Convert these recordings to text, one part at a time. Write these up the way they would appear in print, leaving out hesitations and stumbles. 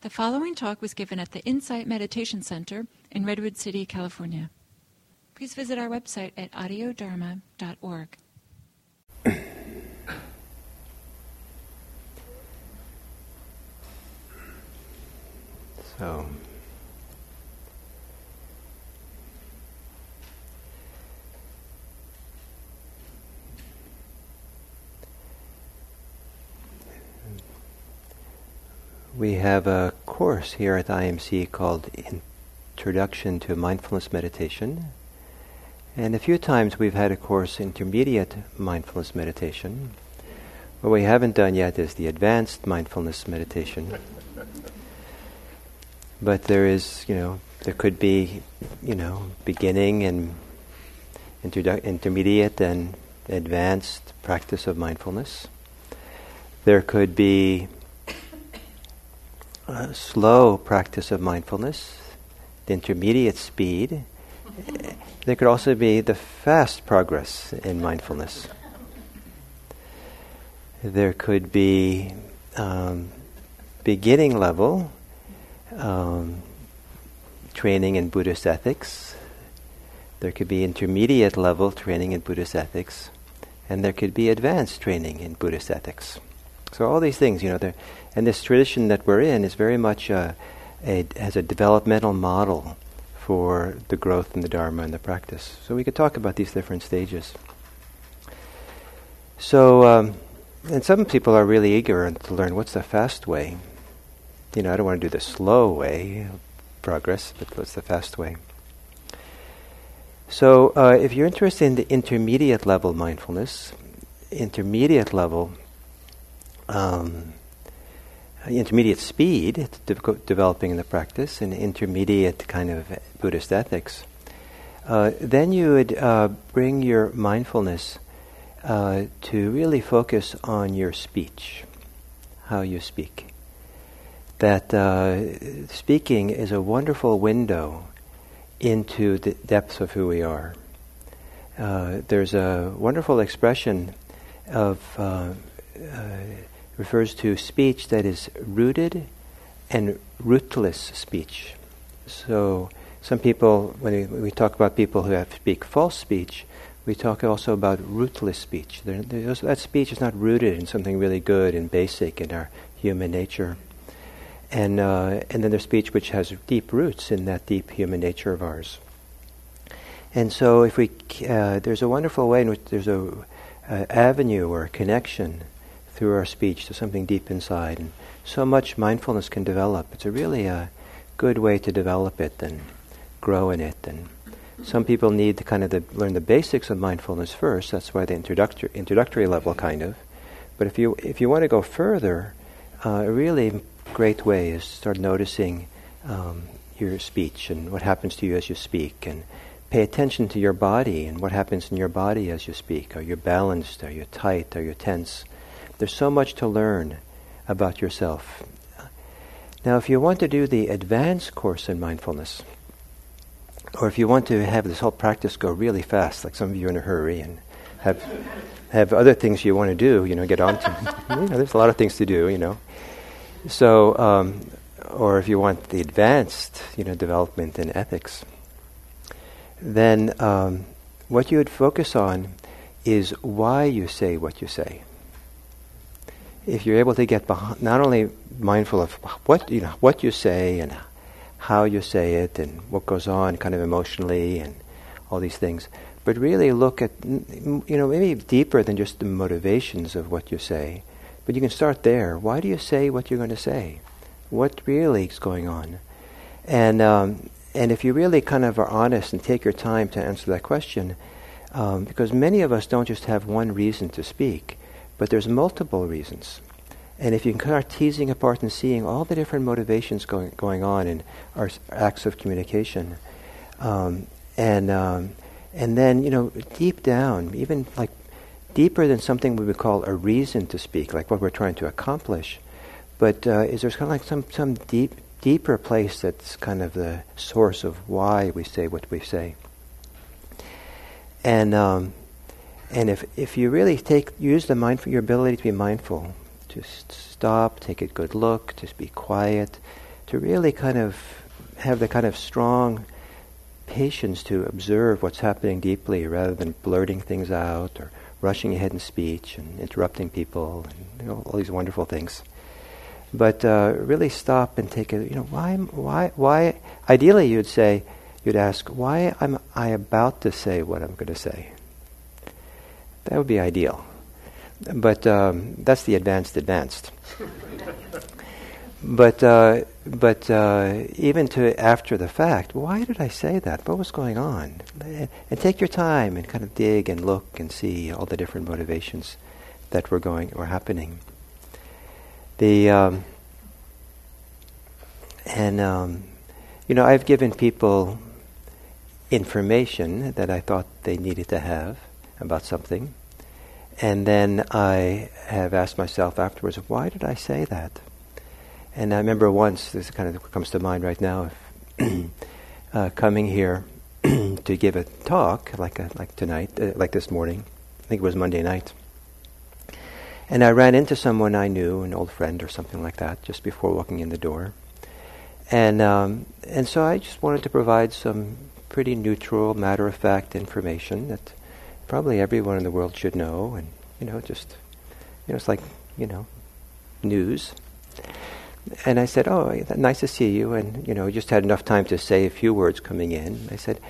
The following talk was given at the Insight Meditation Center in Redwood City, California. Please visit our website at audiodharma.org. So, we have a course here at IMC called Introduction to Mindfulness Meditation. And a few times we've had a course, Intermediate Mindfulness Meditation. What we haven't done yet is the Advanced Mindfulness Meditation. But there is, there could be, beginning and intermediate and advanced practice of mindfulness. There could be a slow practice of mindfulness, the intermediate speed. There could also be the fast progress in mindfulness. There could be beginning level training in Buddhist ethics. There could be intermediate level training in Buddhist ethics. And there could be advanced training in Buddhist ethics. So all these things, and this tradition that we're in is very much has a developmental model for the growth in the Dharma and the practice. So we could talk about these different stages. So, and some people are really eager to learn what's the fast way. I don't want to do the slow way of progress, but what's the fast way? So if you're interested in the intermediate level mindfulness, intermediate level, intermediate speed, developing in the practice, and intermediate kind of Buddhist ethics, then you would bring your mindfulness to really focus on your speech, how you speak. That speaking is a wonderful window into the depths of who we are. There's a wonderful expression refers to speech that is rooted and rootless speech. So some people, when we talk about people who speak false speech, we talk also about rootless speech. That speech is not rooted in something really good and basic in our human nature. And then there's speech which has deep roots in that deep human nature of ours. And so if there's a wonderful way in which there's a avenue or a connection through our speech to something deep inside. And so much mindfulness can develop. It's a really good way to develop it and grow in it. And some people need to kind of learn the basics of mindfulness first. That's why the introductory level kind of. But if you want to go further, a really great way is start noticing your speech and what happens to you as you speak, and pay attention to your body and what happens in your body as you speak. Are you balanced? Are you tight? Are you tense? There's so much to learn about yourself. Now, if you want to do the advanced course in mindfulness, or if you want to have this whole practice go really fast, like some of you are in a hurry and have other things you want to do, get on to. There's a lot of things to do, So, or if you want the advanced, development in ethics, then what you would focus on is why you say what you say. If you're able to get not only mindful of what you say and how you say it and what goes on kind of emotionally and all these things, but really look at, maybe deeper than just the motivations of what you say. But you can start there. Why do you say what you're going to say? What really is going on? And if you really kind of are honest and take your time to answer that question, because many of us don't just have one reason to speak, but there's multiple reasons. And if you can start teasing apart and seeing all the different motivations going on in our acts of communication, and then deep down, even like deeper than something we would call a reason to speak, like what we're trying to accomplish, but is there kind of like some deeper place that's kind of the source of why we say what we say. And if you really use your ability to be mindful, to stop, take a good look, just be quiet, to really kind of have the kind of strong patience to observe what's happening deeply rather than blurting things out or rushing ahead in speech and interrupting people and all these wonderful things. But really stop and take a, why? Ideally, you'd ask, why am I about to say what I'm going to say? That would be ideal. But that's the advanced. But even to after the fact, why did I say that? What was going on? And take your time and kind of dig and look and see all the different motivations that were happening. I've given people information that I thought they needed to have about something, and then I have asked myself afterwards, why did I say that? And I remember once, this kind of comes to mind right now, coming here to give a talk, like tonight, like this morning. I think it was Monday night. And I ran into someone I knew, an old friend or something like that, just before walking in the door. And so I just wanted to provide some pretty neutral, matter-of-fact information that probably everyone in the world should know, and it's like news. And I said, "Oh, nice to see you." And we just had enough time to say a few words coming in. I said,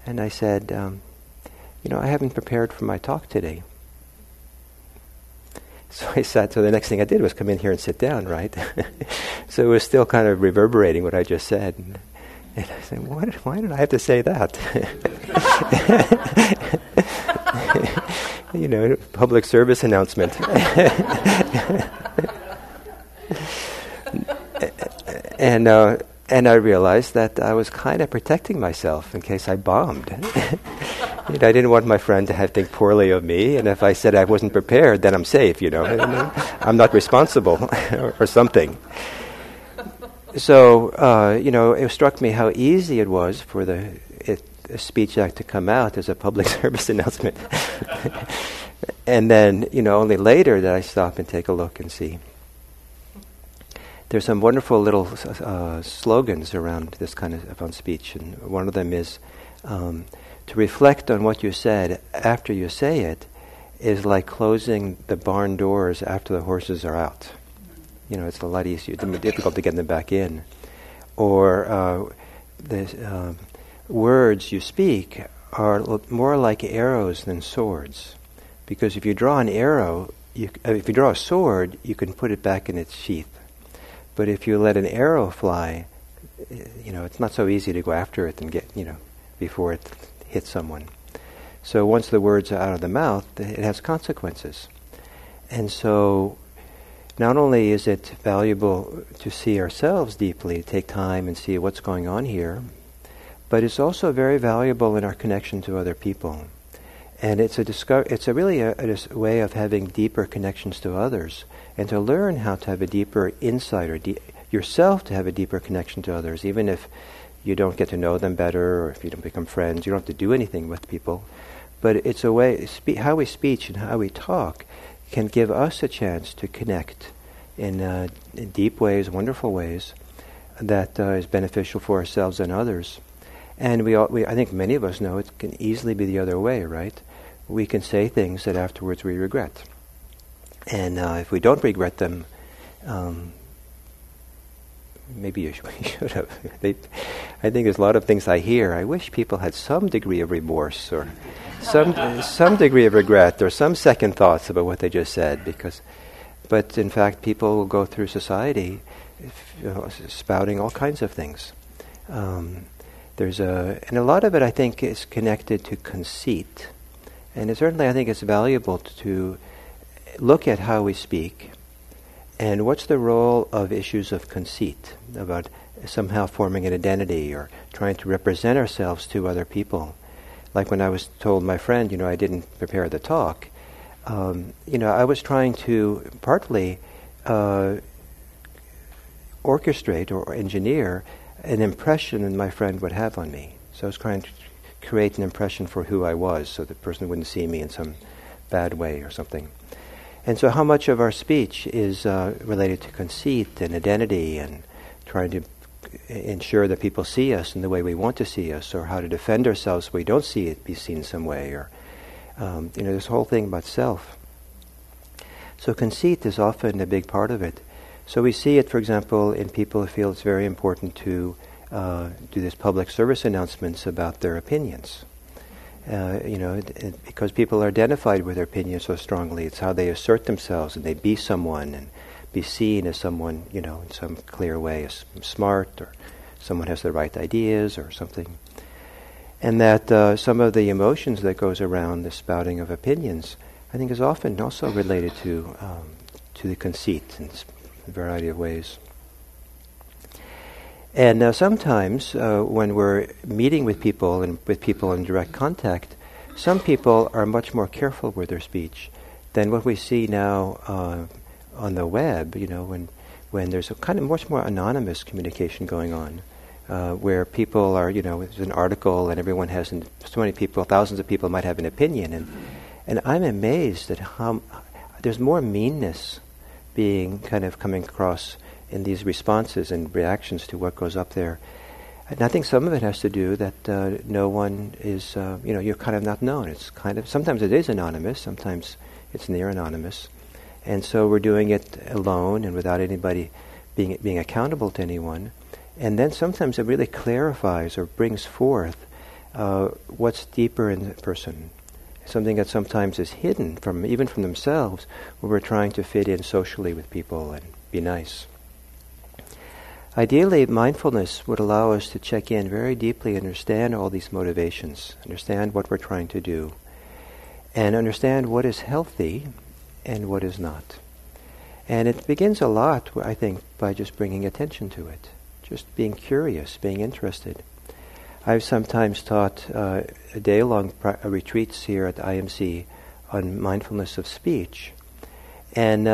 "I haven't prepared for my talk today." So the next thing I did was come in here and sit down, right? So it was still kind of reverberating what I just said. And I said, why did I have to say that? Public service announcement. And I realized that I was kind of protecting myself in case I bombed. I didn't want my friend to think poorly of me, and if I said I wasn't prepared, then I'm safe, I'm not responsible or something. So, it struck me how easy it was for a speech act to come out as a public service announcement. And then, only later that I stop and take a look and see. There's some wonderful little slogans around this kind of speech, and one of them is, to reflect on what you said after you say it is like closing the barn doors after the horses are out. It's a lot easier, difficult to get them back in. Or the words you speak are more like arrows than swords. Because if you draw an arrow, if you draw a sword, you can put it back in its sheath. But if you let an arrow fly, it's not so easy to go after it and get, before it hits someone. So once the words are out of the mouth, it has consequences. And so not only is it valuable to see ourselves deeply, take time and see what's going on here, but it's also very valuable in our connection to other people. And it's really a way of having deeper connections to others, and to learn how to have a deeper insight, or yourself to have a deeper connection to others, even if you don't get to know them better, or if you don't become friends. You don't have to do anything with people. But it's a way, how we speak and how we talk can give us a chance to connect in deep ways, wonderful ways, that is beneficial for ourselves and others. And I think many of us know it can easily be the other way, right? We can say things that afterwards we regret. And if we don't regret them, maybe you should have. I think there's a lot of things I hear. I wish people had some degree of remorse, or some degree of regret, or some second thoughts about what they just said. But in fact, people will go through society spouting all kinds of things. And a lot of it, I think, is connected to conceit. And certainly I think it's valuable to look at how we speak, and what's the role of issues of conceit, about somehow forming an identity or trying to represent ourselves to other people. Like when I was told my friend, I didn't prepare the talk, I was trying to partly orchestrate or engineer an impression that my friend would have on me. So I was trying to create an impression for who I was, so the person wouldn't see me in some bad way or something. And so how much of our speech is related to conceit and identity and trying to ensure that people see us in the way we want to see us, or how to defend ourselves so we don't see it be seen some way, or this whole thing about self. So conceit is often a big part of it. So we see it, for example, in people who feel it's very important to do this public service announcements about their opinions. Because people are identified with their opinions so strongly. It's how they assert themselves, and they be someone, and be seen as someone, in some clear way, as smart, or someone has the right ideas, or something. And that some of the emotions that goes around the spouting of opinions, I think, is often also related to the conceit in a variety of ways. And sometimes when we're meeting with people and with people in direct contact, some people are much more careful with their speech than what we see now on the web, when there's a kind of much more anonymous communication going on, where people are, there's an article and everyone has, so many people, thousands of people might have an opinion, and I'm amazed at how there's more meanness being kind of coming across in these responses and reactions to what goes up there. And I think some of it has to do that no one is, you're kind of not known. It's kind of, sometimes it is anonymous, sometimes it's near anonymous. And so we're doing it alone and without anybody being accountable to anyone. And then sometimes it really clarifies or brings forth what's deeper in the person. Something that sometimes is hidden even from themselves, where we're trying to fit in socially with people and be nice. Ideally, mindfulness would allow us to check in very deeply, understand all these motivations, understand what we're trying to do, and understand what is healthy and what is not. And it begins a lot, I think, by just bringing attention to it, just being curious, being interested. I've sometimes taught day-long retreats here at IMC on mindfulness of speech, and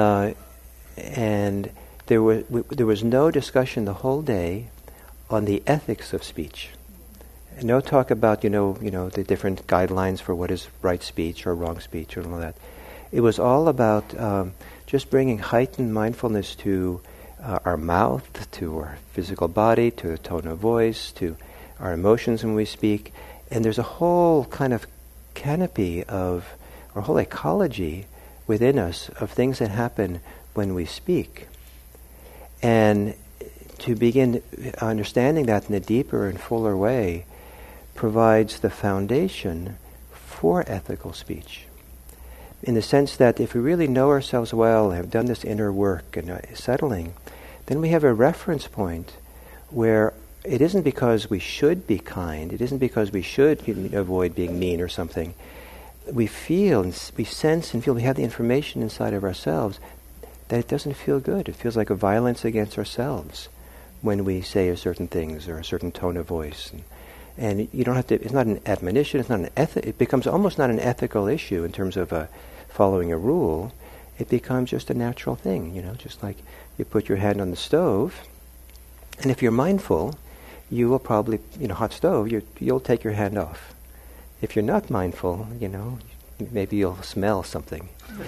there was no discussion the whole day on the ethics of speech. No talk about the different guidelines for what is right speech or wrong speech or all that. It was all about just bringing heightened mindfulness to our mouth, to our physical body, to the tone of voice, to our emotions when we speak. And there's a whole kind of canopy or whole ecology within us of things that happen when we speak. And to begin understanding that in a deeper and fuller way provides the foundation for ethical speech. In the sense that if we really know ourselves well, have done this inner work and settling, then we have a reference point where it isn't because we should be kind, it isn't because we should avoid being mean or something. We feel, we sense and feel, we have the information inside of ourselves that it doesn't feel good. It feels like a violence against ourselves when we say a certain things or a certain tone of voice. And you don't have to, it's not an admonition, it's not an it becomes almost not an ethical issue in terms of following a rule. It becomes just a natural thing, just like you put your hand on the stove, and if you're mindful, you will probably, hot stove, you'll take your hand off. If you're not mindful, maybe you'll smell something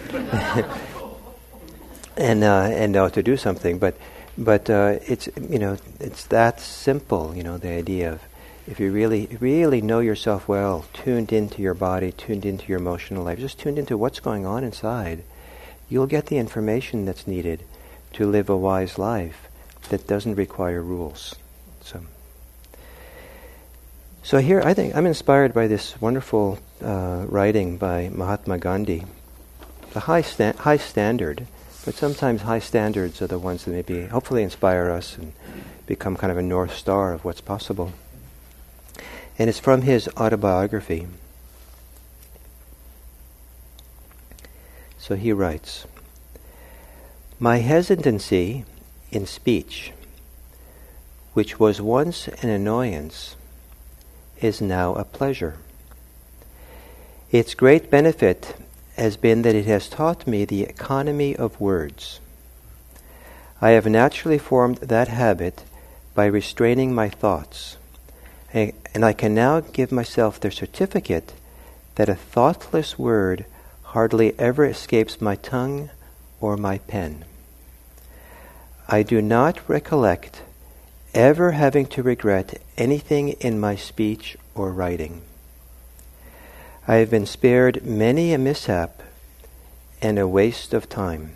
and know to do something. But it's it's that simple. The idea of if you really know yourself well, tuned into your body, tuned into your emotional life, just tuned into what's going on inside, you'll get the information that's needed to live a wise life that doesn't require rules. So here, I think I'm inspired by this wonderful writing by Mahatma Gandhi. The high standard, but sometimes high standards are the ones that maybe hopefully inspire us and become kind of a North Star of what's possible. And it's from his autobiography. So he writes, "My hesitancy in speech, which was once an annoyance, is now a pleasure. Its great benefit has been that it has taught me the economy of words. I have naturally formed that habit by restraining my thoughts, and I can now give myself the certificate that a thoughtless word hardly ever escapes my tongue or my pen. I do not recollect ever having to regret anything in my speech or writing. I have been spared many a mishap and a waste of time.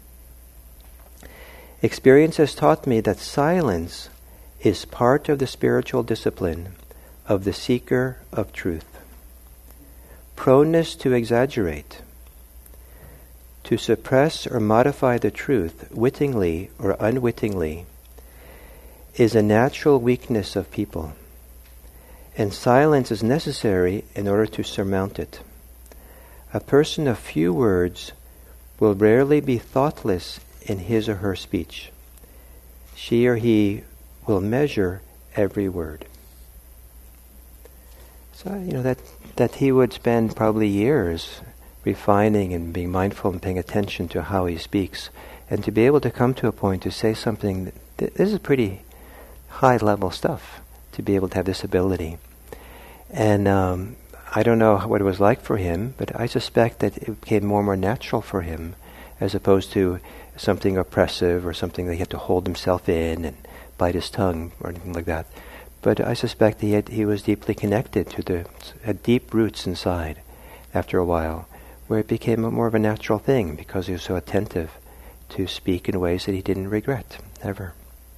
Experience has taught me that silence is part of the spiritual discipline of the seeker of truth. Proneness to exaggerate, to suppress or modify the truth wittingly or unwittingly, is a natural weakness of people, and silence is necessary in order to surmount it. A person of few words will rarely be thoughtless in his or her speech. She or he will measure every word. So, that he would spend probably years refining and being mindful and paying attention to how he speaks, and to be able to come to a point to say something, this is pretty high-level stuff, to be able to have this ability. And I don't know what it was like for him, but I suspect that it became more and more natural for him, as opposed to something oppressive or something that he had to hold himself in and bite his tongue or anything like that. But I suspect he was deeply connected to had deep roots inside after a while, where it became more of a natural thing because he was so attentive to speak in ways that he didn't regret, ever.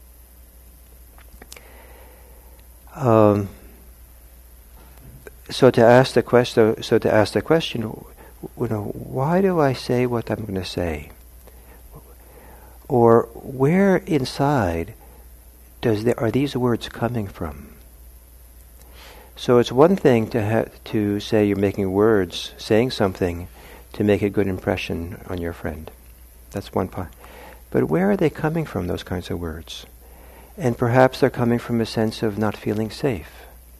So to ask the question, why do I say what I'm going to say? Or where inside are these words coming from? So it's one thing to say you're making words, saying something to make a good impression on your friend. That's one part. But where are they coming from, those kinds of words? And perhaps they're coming from a sense of not feeling safe.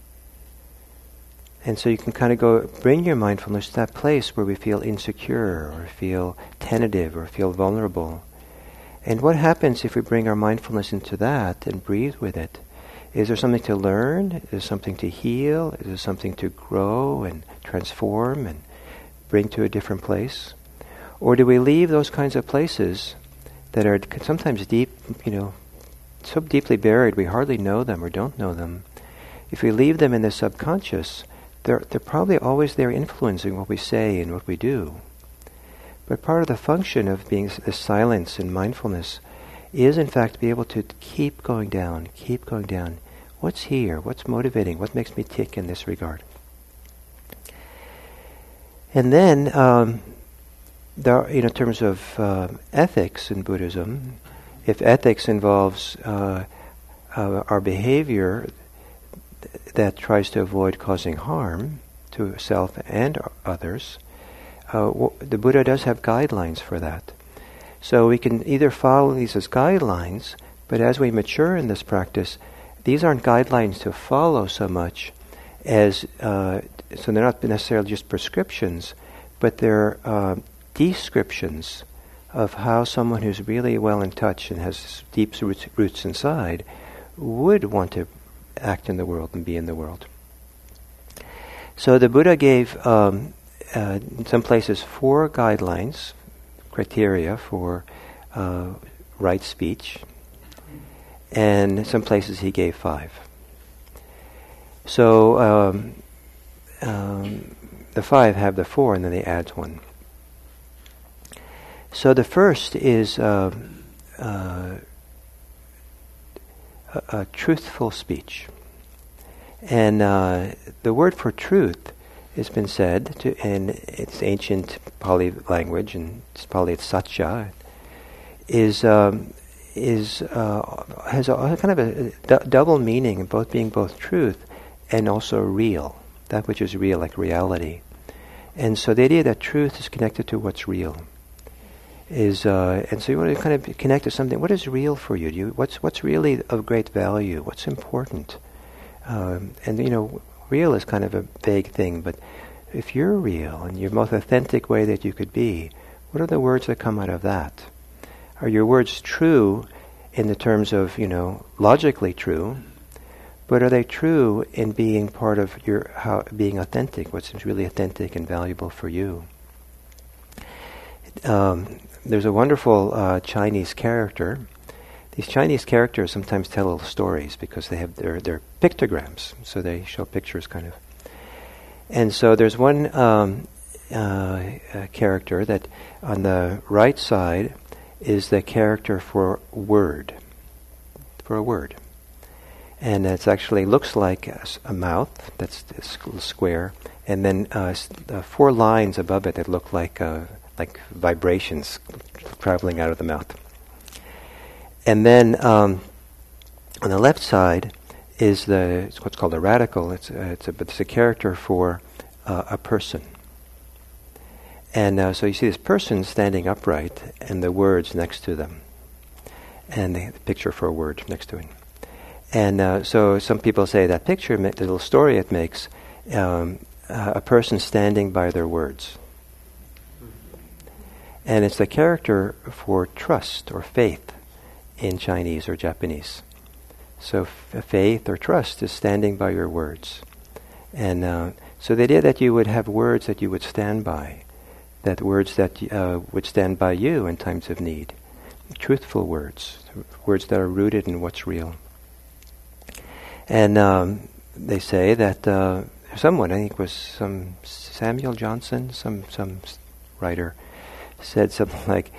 And so you can kind of bring your mindfulness to that place where we feel insecure or feel tentative or feel vulnerable. And what happens if we bring our mindfulness into that and breathe with it? Is there something to learn? Is there something to heal? Is there something to grow and transform and bring to a different place? Or do we leave those kinds of places that are sometimes deep, so deeply buried we hardly know them or don't know them? If we leave them in the subconscious, they're probably always there influencing what we say and what we do. But part of the function of being this silence and mindfulness is, in fact, to be able to keep going down. What's here? What's motivating? What makes me tick in this regard? And then, in terms of ethics in Buddhism, if ethics involves our behavior that tries to avoid causing harm to self and others, the Buddha does have guidelines for that. So we can either follow these as guidelines, but as we mature in this practice, these aren't guidelines to follow so much as, so they're not necessarily just prescriptions, but they're descriptions of how someone who's really well in touch and has deep roots inside would want to act in the world and be in the world. So the Buddha gave in some places 4 guidelines, criteria for right speech, and in some places he gave 5. So the 5 have the 4, and then he adds 1. So the first is a truthful speech. And the word for truth has been said in its ancient Pali language, and it's satya, has a kind of a double meaning, being both truth and also real, that which is real, like reality. And so the idea that truth is connected to what's real is, and so you want to kind of connect to something. What is real for you? What's really of great value? What's important? And real is kind of a vague thing, but if you're real in your most authentic way that you could be, what are the words that come out of that? Are your words true in the terms of, logically true, but are they true in being part of being authentic, what's really authentic and valuable for you? There's a wonderful Chinese character these Chinese characters sometimes tell little stories because they have their pictograms, so they show pictures kind of. And so there's one character that on the right side is the character for word, and it actually looks like a mouth that's square, and then 4 lines above it that look like vibrations traveling out of the mouth. And then on the left side is it's what's called a radical. It's a character for a person. And so you see this person standing upright and the words next to them. And the picture for a word next to it. And so some people say that picture, the little story it makes, a person standing by their words. And it's the character for trust or faith in Chinese or Japanese. So faith or trust is standing by your words. And so the idea that you would have words that you would stand by, that words that would stand by you in times of need, truthful words that are rooted in what's real. And they say that someone, I think it was some Samuel Johnson, some writer, said something like,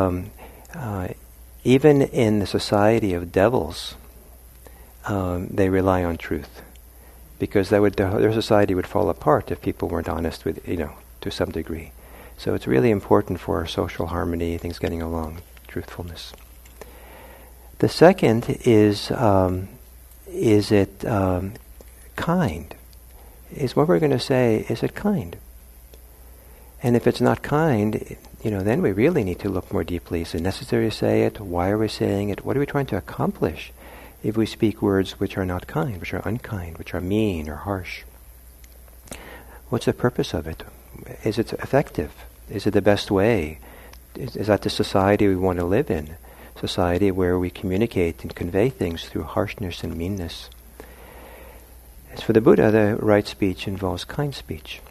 even in the society of devils, they rely on truth, because their society would fall apart if people weren't honest with, to some degree. So it's really important for our social harmony, things getting along, truthfulness. The second is it kind? Is what we're going to say, is it kind? And if it's not kind, then we really need to look more deeply. Is it necessary to say it? Why are we saying it? What are we trying to accomplish if we speak words which are not kind, which are unkind, which are mean or harsh? What's the purpose of it? Is it effective? Is it the best way? Is that the society we want to live in? Society where we communicate and convey things through harshness and meanness. As for the Buddha, the right speech involves kind speech.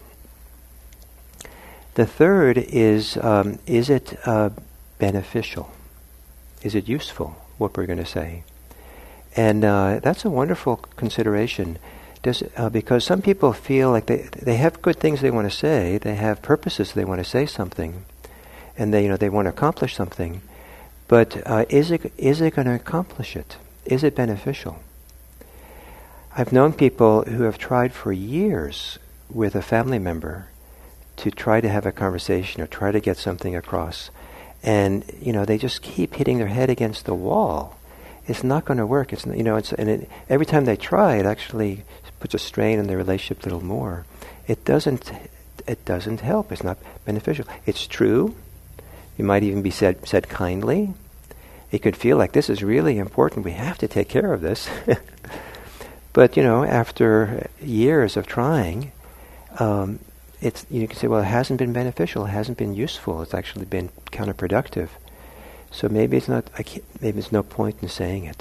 The third is it beneficial? Is it useful, what we're going to say? And that's a wonderful consideration. Because some people feel like they have good things they want to say, they have purposes they want to say something, and they want to accomplish something, but is it going to accomplish it? Is it beneficial? I've known people who have tried for years with a family member to try to have a conversation or try to get something across, and they just keep hitting their head against the wall. It's not going to work. Every time they try, it actually puts a strain on the relationship a little more. It doesn't help. It's not beneficial. It's true. It might even be said kindly. It could feel like this is really important. We have to take care of this. But after years of trying, you can say, well, it hasn't been beneficial. It hasn't been useful. It's actually been counterproductive. So maybe it's not. Maybe there's no point in saying it.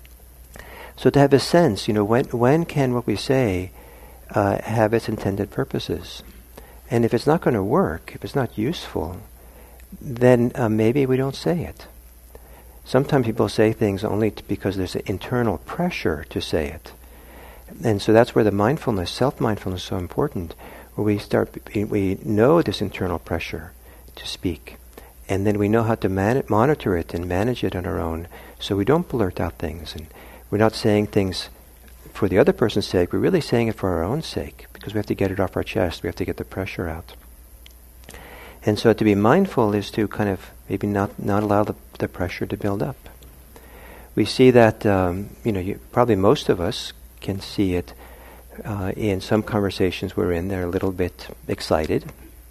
So to have a sense, when can what we say have its intended purposes? And if it's not going to work, if it's not useful, then maybe we don't say it. Sometimes people say things only because there's an internal pressure to say it. And so that's where the mindfulness, self-mindfulness is so important, where we know this internal pressure to speak. And then we know how to monitor it and manage it on our own, so we don't blurt out things. And we're not saying things for the other person's sake, we're really saying it for our own sake, because we have to get it off our chest, we have to get the pressure out. And so to be mindful is to kind of maybe not allow the pressure to build up. We see that, probably most of us can see it in some conversations we're in. They're a little bit excited.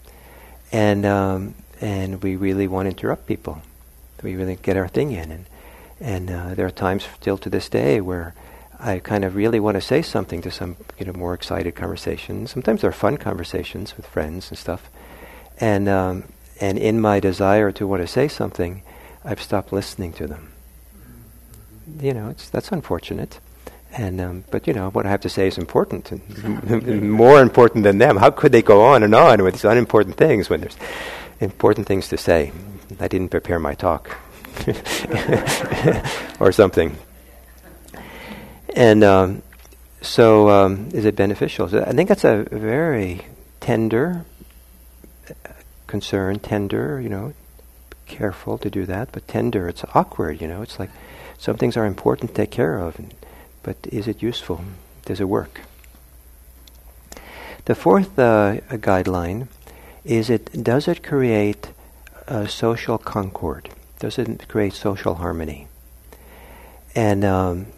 And we really want to interrupt people. We really get our thing in. And there are times still to this day where I kind of really want to say something to some more excited conversations. Sometimes they're fun conversations with friends and stuff. And in my desire to want to say something, I've stopped listening to them. That's unfortunate. And but what I have to say is important, and more important than them. How could they go on and on with these unimportant things when there's important things to say? I didn't prepare my talk. or something. And is it beneficial? So I think that's a very tender concern, careful to do that, but tender. It's awkward, It's like some things are important to take care of, but is it useful? Does it work? The fourth guideline is does it create social concord? Does it create social harmony? And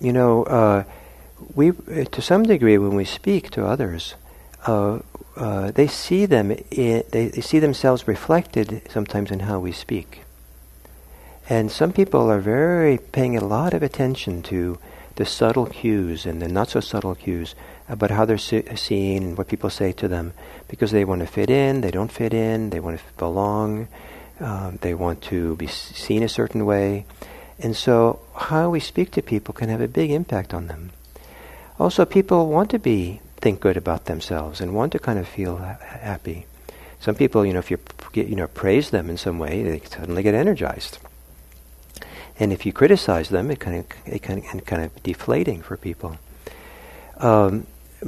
we, to some degree, when we speak to others, they see they see themselves reflected sometimes in how we speak. And some people are paying a lot of attention to the subtle cues and the not so subtle cues about how they're seen and what people say to them, because they want to fit in, they don't fit in, they want to belong, they want to be seen a certain way. And so how we speak to people can have a big impact on them. Also, people want to think good about themselves and want to kind of feel happy. Some people, if you praise them in some way, they suddenly get energized. And if you criticize them, it kind of deflating for people. But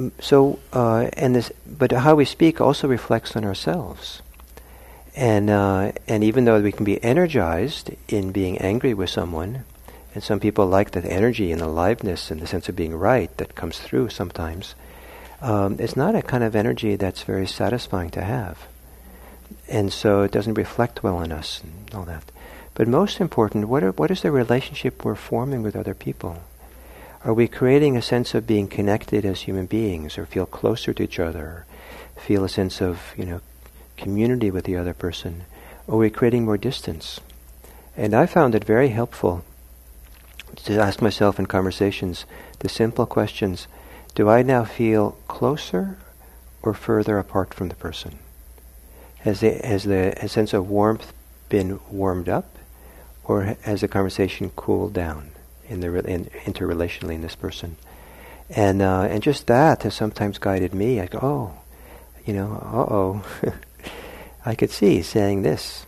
how we speak also reflects on ourselves. And even though we can be energized in being angry with someone, and some people like that energy and aliveness and the sense of being right that comes through sometimes, it's not a kind of energy that's very satisfying to have. And so it doesn't reflect well on us and all that. But most important, what is the relationship we're forming with other people? Are we creating a sense of being connected as human beings, or feel closer to each other, or feel a sense of, community with the other person? Or are we creating more distance? And I found it very helpful to ask myself in conversations the simple questions: do I now feel closer or further apart from the person? Has the sense of warmth been warmed up, or has the conversation cooled down interrelationally in this person? And just that has sometimes guided me. I go, I could see saying this,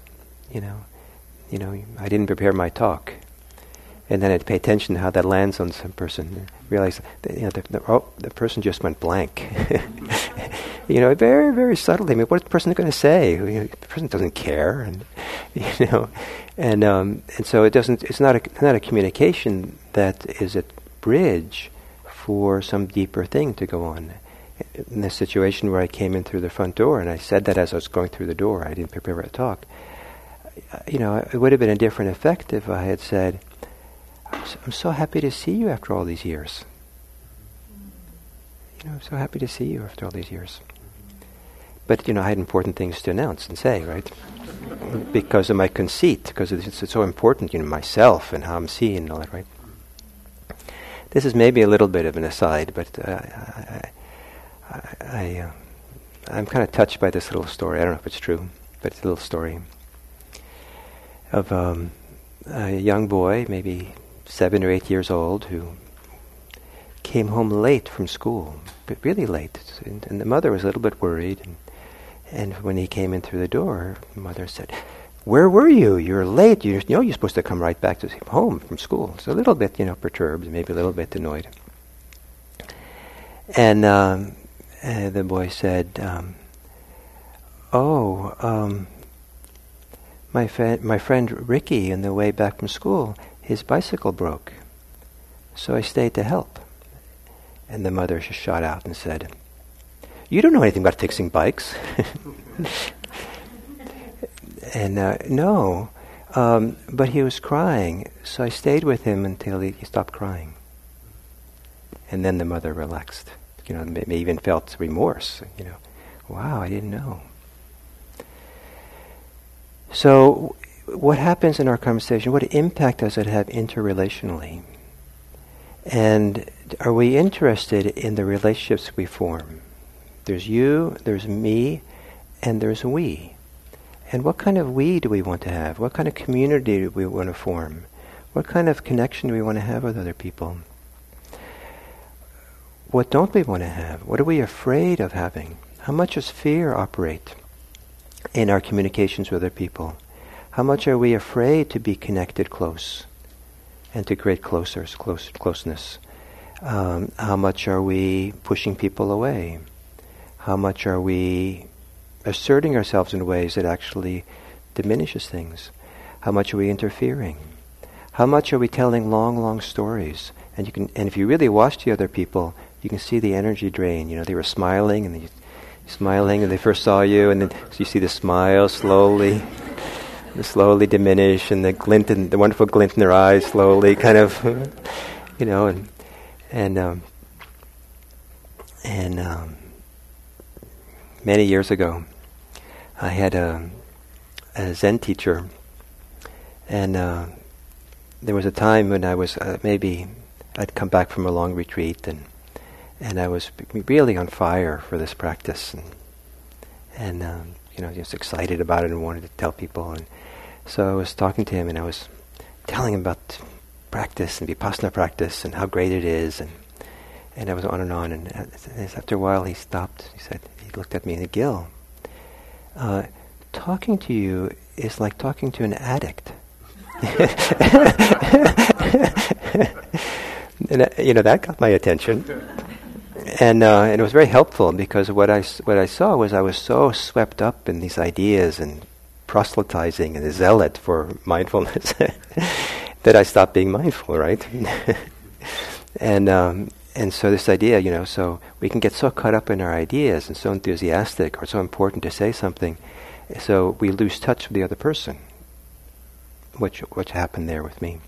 I didn't prepare my talk. And then I'd pay attention to how that lands on some person. Realize that, the person just went blank. Very, very subtly. I mean, what's the person going to say? The person doesn't care, and so it doesn't. It's not a communication that is a bridge for some deeper thing to go on. In this situation where I came in through the front door, and I said that as I was going through the door, I didn't prepare a talk. It would have been a different effect if I had said, I'm so happy to see you after all these years. I'm so happy to see you after all these years. But, I had important things to announce and say, right? Because of my conceit, because it's so important, myself and how I'm seen and all that, right? This is maybe a little bit of an aside, but I'm kind of touched by this little story. I don't know if it's true, but it's a little story of a young boy, maybe 7 or 8 years old, who came home late from school, but really late. And the mother was a little bit worried. And when he came in through the door, the mother said, "Where were you? You're late. You're supposed to come right back to home from school." So a little bit, perturbed, maybe a little bit annoyed. And the boy said, my friend Ricky, on the way back from school, his bicycle broke. So I stayed to help." And the mother just shot out and said, "You don't know anything about fixing bikes." And no, but he was crying, so I stayed with him until he stopped crying. And then the mother relaxed. Maybe even felt remorse. Wow, I didn't know. So, what happens in our conversation? What impact does it have interrelationally? And are we interested in the relationships we form? There's you, there's me, and there's we. And what kind of we do we want to have? What kind of community do we want to form? What kind of connection do we want to have with other people? What don't we want to have? What are we afraid of having? How much does fear operate in our communications with other people? How much are we afraid to be connected close and to create closeness? How much are we pushing people away? How much are we asserting ourselves in ways that actually diminishes things? How much are we interfering? How much are we telling long, long stories? And if you really watch the other people, you can see the energy drain. You know, they were smiling and they first saw you, and then so you see the smile slowly diminish, and the wonderful glint in their eyes slowly kind of, you know, and many years ago, I had a Zen teacher, and there was a time when I was I'd come back from a long retreat, and I was really on fire for this practice, and you know, just excited about it and wanted to tell people. And so I was talking to him, and I was telling him about practice and Vipassana practice and how great it is, and I was on. And after a while, he stopped. He looked at me and said, "Gil, talking to you is like talking to an addict." And you know, that got my attention. And it was very helpful, because what I saw was I was so swept up in these ideas and proselytizing and a zealot for mindfulness that I stopped being mindful, right? And so this idea, you know, so we can get so caught up in our ideas and so enthusiastic or so important to say something, so we lose touch with the other person, which happened there with me.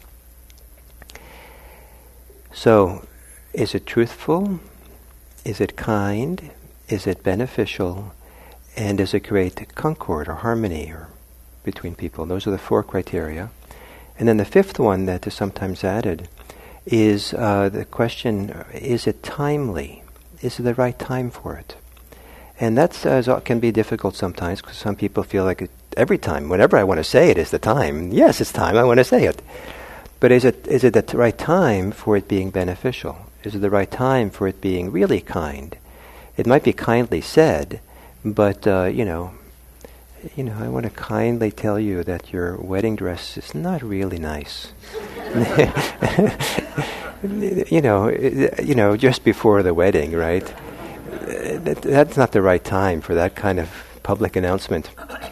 So, is it truthful? Is it kind? Is it beneficial? And does it create concord or harmony or between people? Those are the 4 criteria. And then the 5th one that is sometimes added is the question, is it timely? Is it the right time for it? And that can be difficult sometimes, because some people feel like every time, whenever I want to say it is the time. Yes, it's time, I want to say it. But is it the right time for it being beneficial? Is it the right time for it being really kind? It might be kindly said, but you know, I want to kindly tell you that your wedding dress is not really nice. you know, just before the wedding, right? That's not the right time for that kind of public announcement.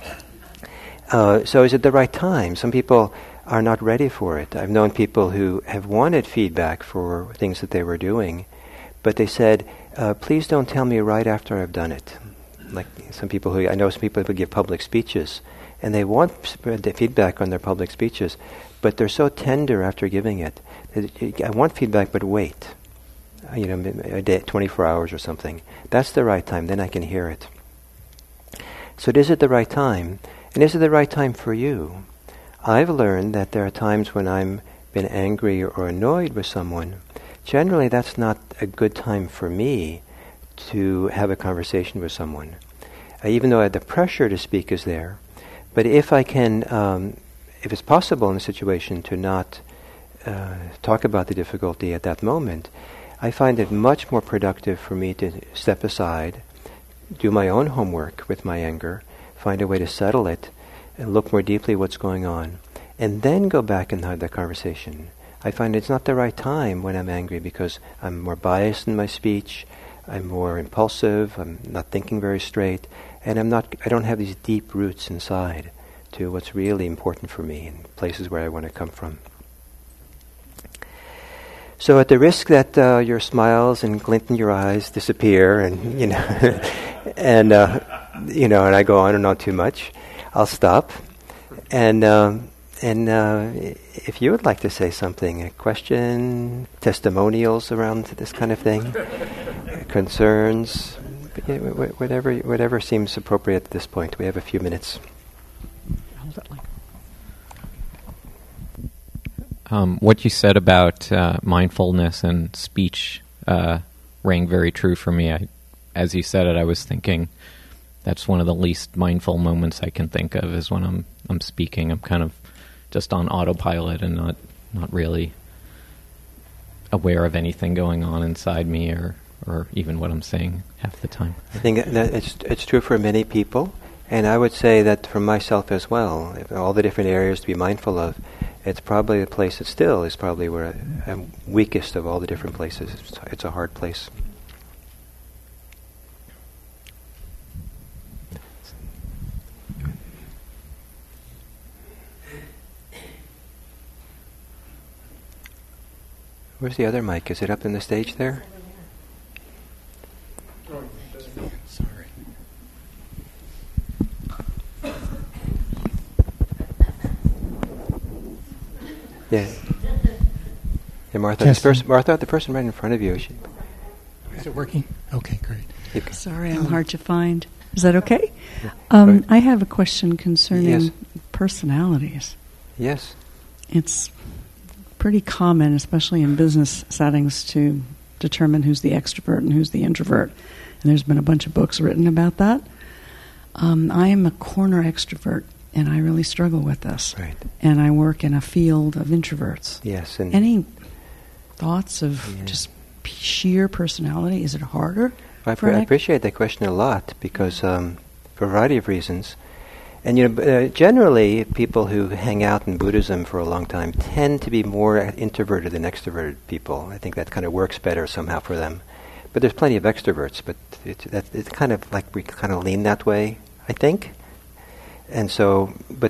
So is it the right time? Some people are not ready for it. I've known people who have wanted feedback for things that they were doing, but they said, please don't tell me right after I've done it. Like I know some people who give public speeches, and they want feedback on their public speeches, but they're so tender after giving it. I want feedback, but wait. You know, a day, 24 hours or something. That's the right time, then I can hear it. So is it the right time? And is it the right time for you? I've learned that there are times when I'm been angry or annoyed with someone. Generally, that's not a good time for me to have a conversation with someone. Even though the pressure to speak is there. But if I can, if it's possible in a situation to not talk about the difficulty at that moment, I find it much more productive for me to step aside, do my own homework with my anger, find a way to settle it, and look more deeply what's going on, and then go back and have the conversation. I find it's not the right time when I'm angry, because I'm more biased in my speech, I'm more impulsive, I'm not thinking very straight, and I don't have these deep roots inside to what's really important for me and places where I want to come from. So at the risk that your smiles and glint in your eyes disappear, and and I go on and on too much, I'll stop. And if you would like to say something, a question, testimonials around this kind of thing, concerns, whatever seems appropriate at this point. We have a few minutes. How's that like? What you said about mindfulness and speech rang very true for me. As you said it, I was thinking that's one of the least mindful moments I can think of, is when I'm speaking. I'm kind of just on autopilot and not really aware of anything going on inside me or even what I'm saying half the time. I think that it's true for many people, And I would say that for myself as well, if all the different areas to be mindful of, it's probably the place that still is probably where I'm weakest of all the different places. It's a hard place. Where's the other mic? Is it up in the stage there? Sorry. Yeah. Yeah, Martha. The person right in front of you. Is it working? Okay, great. Sorry, I'm hard to find. Is that okay? Right. I have a question concerning Yes. personalities. Yes. It's pretty common, especially in business settings, to determine who's the extrovert and who's the introvert. And there's been a bunch of books written about that. I am a corner extrovert, and I really struggle with this. Right. And I work in a field of introverts. Yes. And Any thoughts of just sheer personality? Is it harder? I appreciate that question a lot because for a variety of reasons. And generally, people who hang out in Buddhism for a long time tend to be more introverted than extroverted people. I think that kind of works better somehow for them. But there's plenty of extroverts, but it's kind of like we kind of lean that way, I think. And so, but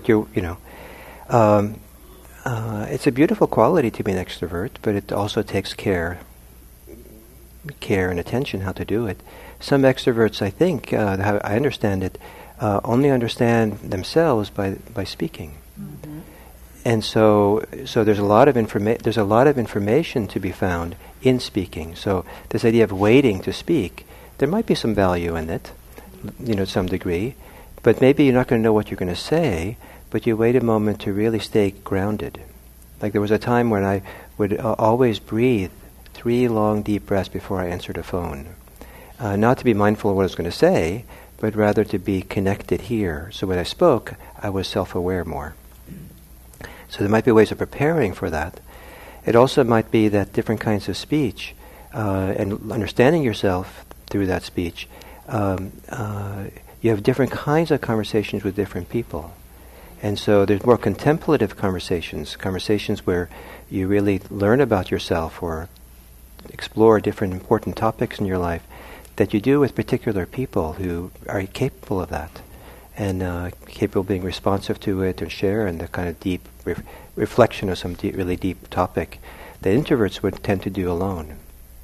it's a beautiful quality to be an extrovert, but it also takes care and attention how to do it. Some extroverts, I think, how I understand it, only understand themselves by speaking. Mm-hmm. And so there's a lot of information to be found in speaking. So this idea of waiting to speak, there might be some value in it, to some degree, but maybe you're not going to know what you're going to say, but you wait a moment to really stay grounded. Like there was a time when I would always breathe 3 long deep breaths before I answered a phone. Not to be mindful of what I was going to say, but rather to be connected here. So when I spoke, I was self-aware more. So there might be ways of preparing for that. It also might be that different kinds of speech and understanding yourself through that speech, you have different kinds of conversations with different people. And so there's more contemplative conversations where you really learn about yourself or explore different important topics in your life that you do with particular people who are capable of that and capable of being responsive to it and share in the kind of deep reflection of some really deep topic that introverts would tend to do alone.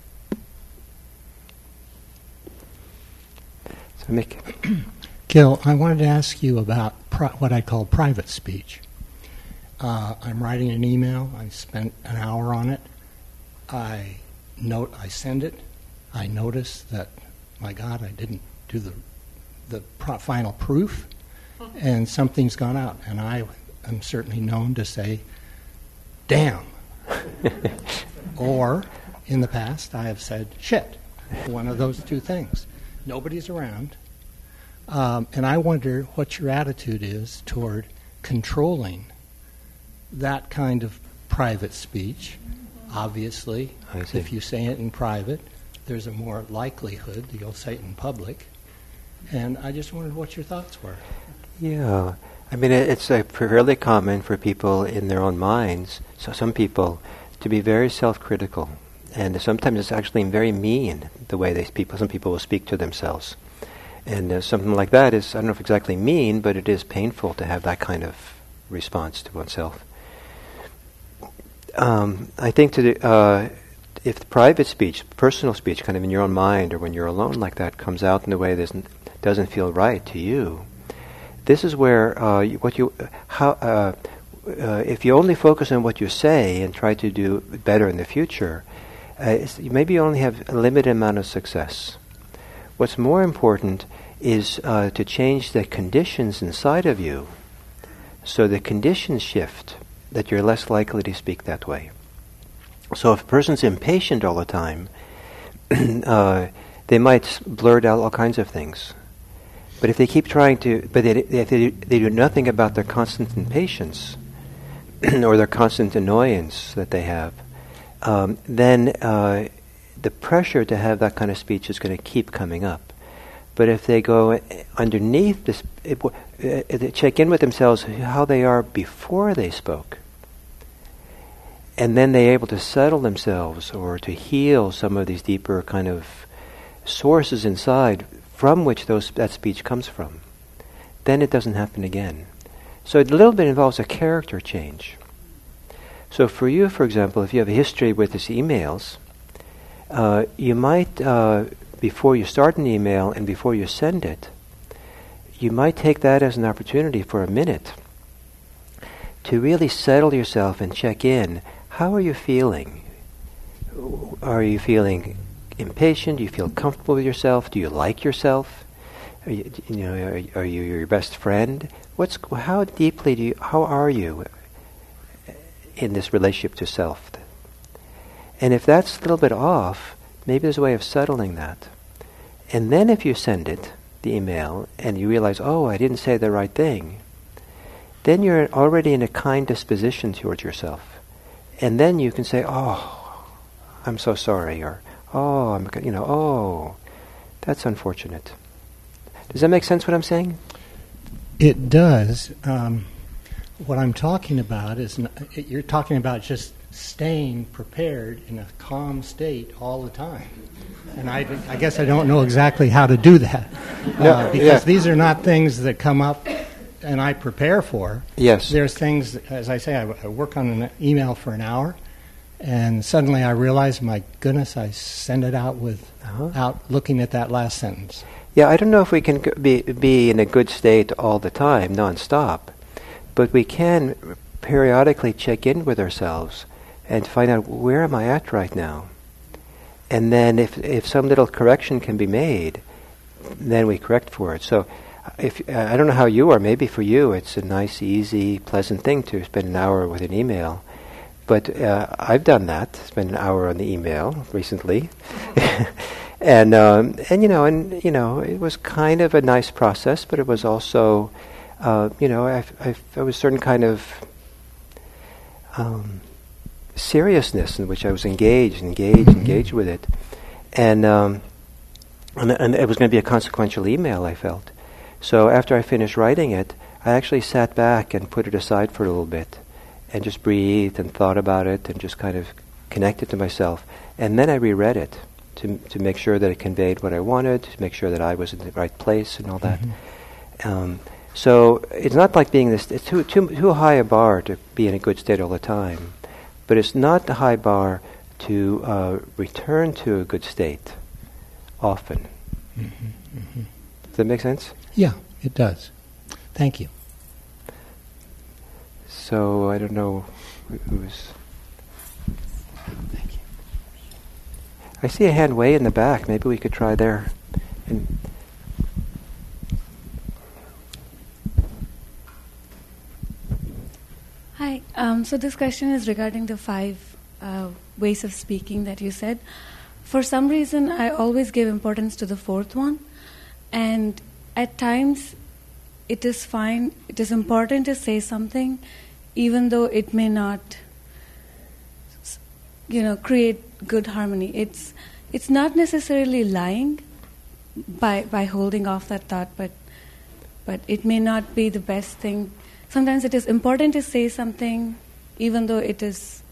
So Mick. Gil, I wanted to ask you about what I call private speech. I'm writing an email. I spent an hour on it. I send it. I notice that, my God, I didn't do the final proof, and something's gone out. And I am certainly known to say, damn. Or, in the past, I have said, shit. One of those two things. Nobody's around. And I wonder what your attitude is toward controlling that kind of private speech. Obviously, if you say it in private, there's a more likelihood that you'll say it in public. And I just wondered what your thoughts were. Yeah. I mean, it's fairly common for people in their own minds, so some people, to be very self-critical. And sometimes it's actually very mean, the way some people will speak to themselves. And something like that is, I don't know if exactly mean, but it is painful to have that kind of response to oneself. I think if the private speech, personal speech, kind of in your own mind or when you're alone like that, comes out in a way that doesn't feel right to you, this is where if you only focus on what you say and try to do better in the future, maybe you only have a limited amount of success. What's more important is to change the conditions inside of you so the conditions shift, that you're less likely to speak that way. So if a person's impatient all the time, they might blurt out all kinds of things. But if they keep trying to, if they do nothing about their constant impatience or their constant annoyance that they have, then the pressure to have that kind of speech is going to keep coming up. But if they go underneath this, they check in with themselves how they are before they spoke, and then they're able to settle themselves or to heal some of these deeper kind of sources inside from which that speech comes from, then it doesn't happen again. So it a little bit involves a character change. So for you, for example, if you have a history with these emails, you might, before you start an email and before you send it, you might take that as an opportunity for a minute to really settle yourself and check in. How are you feeling? Are you feeling impatient? Do you feel comfortable with yourself? Do you like yourself? Are you your best friend? How deeply how are you in this relationship to self? And if that's a little bit off, maybe there's a way of settling that. And then if you send it, the email, and you realize, oh, I didn't say the right thing, then you're already in a kind disposition towards yourself. And then you can say, oh, I'm so sorry, or, oh, that's unfortunate. Does that make sense what I'm saying? It does. What I'm talking about is, you're talking about just staying prepared in a calm state all the time. And I guess I don't know exactly how to do that. Because these are not things that come up and I prepare for. Yes. There's things, as I say, I work on an email for an hour, and suddenly I realize, my goodness, I send it out without looking at that last sentence. Yeah, I don't know if we can be in a good state all the time, nonstop, but we can periodically check in with ourselves and find out, where am I at right now? And then if some little correction can be made, then we correct for it. So if I don't know how you are, maybe for you it's a nice, easy, pleasant thing to spend an hour with an email. But I've done that, spent an hour on the email recently. And it was kind of a nice process, but it was also, I was certain kind of seriousness in which I was engaged with it, and it was going to be a consequential email, I felt. So after I finished writing it, I actually sat back and put it aside for a little bit, and just breathed and thought about it, and just kind of connected to myself, and then I reread it to make sure that it conveyed what I wanted, to make sure that I was in the right place and all that. So it's not like it's too high a bar to be in a good state all the time, but it's not the high bar to return to a good state often. Does that make sense? Yeah, it does. Thank you. So I don't know who's... Thank you. I see a hand way in the back. Maybe we could try there. Hi. So this question is regarding the 5 ways of speaking that you said. For some reason, I always give importance to the 4th one. And at times, it is fine. It is important to say something, even though it may not, create good harmony. It's not necessarily lying by holding off that thought, but it may not be the best thing. Sometimes it is important to say something, even though it is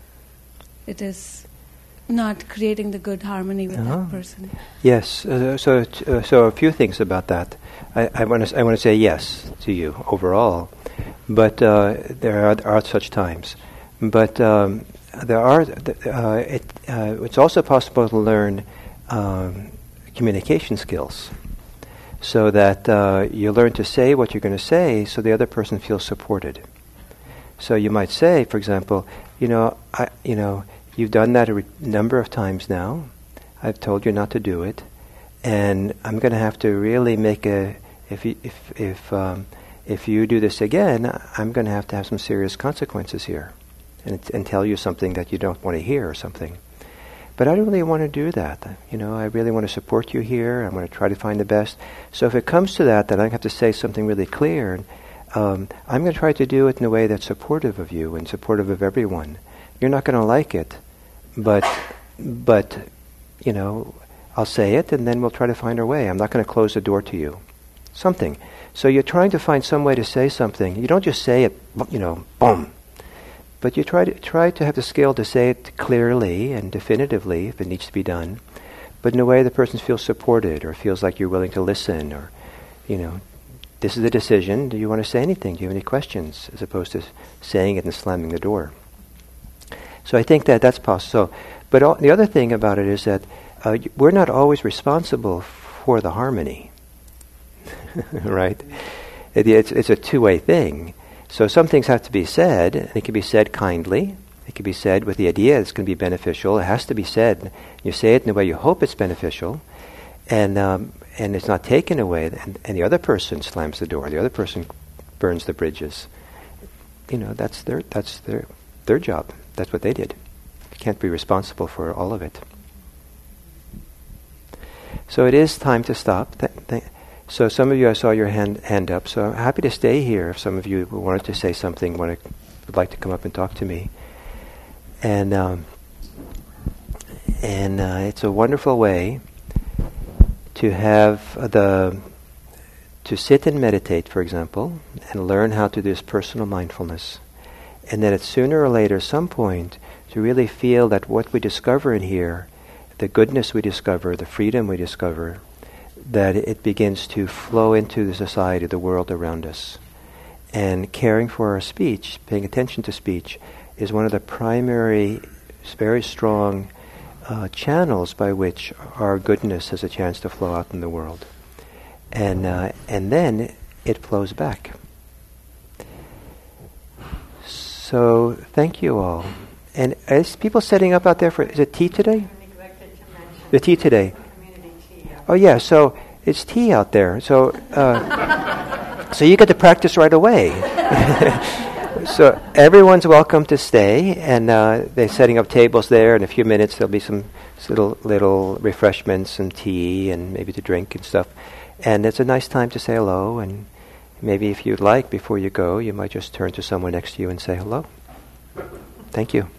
not creating the good harmony with that person. Yes. So a few things about that. I want to say yes to you overall, but there are such times. But there are. It's also possible to learn communication skills, so that you learn to say what you're going to say, so the other person feels supported. So you might say, for example, you've done that a number of times now. I've told you not to do it, and I'm going to have to really make if you do this again, I'm going to have some serious consequences here, and tell you something that you don't want to hear or something. But I don't really want to do that. I really want to support you here. I'm going to try to find the best. So if it comes to that, then I have to say something really clear. I'm going to try to do it in a way that's supportive of you and supportive of everyone. You're not going to like it, but I'll say it, and then we'll try to find our way. I'm not going to close the door to you. Something. So you're trying to find some way to say something. You don't just say it, boom. But you try to have the skill to say it clearly and definitively if it needs to be done, but in a way the person feels supported or feels like you're willing to listen, or, this is a decision. Do you want to say anything? Do you have any questions? As opposed to saying it and slamming the door. So I think that's possible. So, but the other thing about it is that we're not always responsible for the harmony, right? It's a two-way thing. So some things have to be said, and it can be said kindly. It can be said with the idea it's going to be beneficial. It has to be said. You say it in the way you hope it's beneficial, and it's not taken away. And the other person slams the door. The other person burns the bridges. That's their job. That's what they did. You can't be responsible for all of it. So it is time to stop. So some of you, I saw your hand up, so I'm happy to stay here if some of you wanted to say something, would like to come up and talk to me. And it's a wonderful way to have to sit and meditate, for example, and learn how to do this personal mindfulness. And then at sooner or later, some point, to really feel that what we discover in here, the goodness we discover, the freedom we discover, that it begins to flow into the society, the world around us. And caring for our speech, paying attention to speech, is one of the primary, very strong channels by which our goodness has a chance to flow out in the world. And then it flows back. So thank you all. And is people setting up out there for, is it tea today? The tea today. Oh yeah, so it's tea out there. So so you get to practice right away. So everyone's welcome to stay, and they're setting up tables there. In a few minutes there'll be some little refreshments and tea and maybe to drink and stuff. And it's a nice time to say hello, and maybe if you'd like, before you go, you might just turn to someone next to you and say hello. Thank you.